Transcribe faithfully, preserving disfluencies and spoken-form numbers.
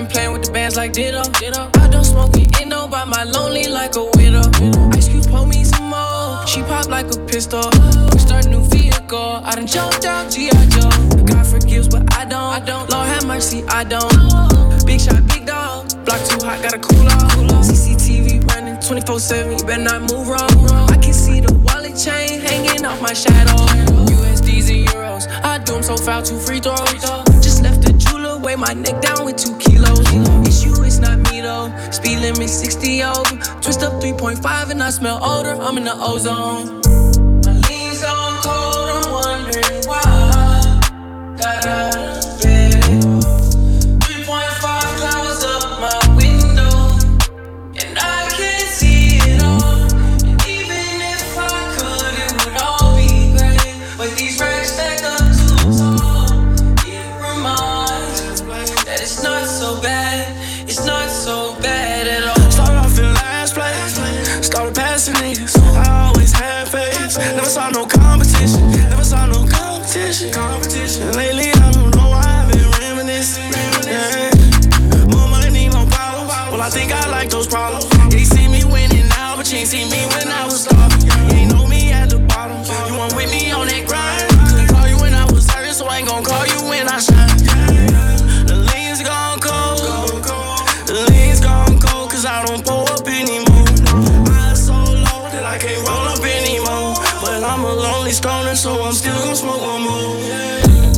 been playing with the bands like Ditto. I don't smoke it, ain't no by my lonely like a widow. Ice Cube pour me some more. She pop like a pistol. We start a new vehicle. I done jumped out G I. Joe. God forgives, but I don't. I don't. Lord have mercy, I don't. Big shot, big dog. Block too hot, gotta cool off. C C T V running twenty-four seven. You better not move wrong. I can see the wallet chain hanging off my shadow. U S Ds and euros. I do them so foul, two free throws. Just left the jeweler, weigh my neck down with two kilos. Issue, it's not me though. Speed limit sixty over. Twist up three point five and I smell odor. I'm in the ozone. My lean's on cold, I'm wondering why. Got out of bed. three point five clouds up my window. And I can't see it all. And even if I could, it would all be great. But these racks stacked up too tall. It reminds me that it's not so bad. It's not so bad at all. Started off in last place, started passing niggas. I always had faith, never saw no competition. Never saw no competition. Competition. Lately I don't know why I've been reminiscing. Yeah. More money, more problems. Well, I think I like those problems. You see me winning now, but you ain't see me when I was starving. You ain't know me at the bottom. You weren't with me on that grind. Couldn't call you when I was hurt, so I ain't gon' call you when I shine. The lean's gone cold. The lean's gone cold, cause I don't pull up anymore. Eyes so low that I can't roll up anymore. But I'm a lonely stoner, so I'm still gon' smoke one more. Yeah.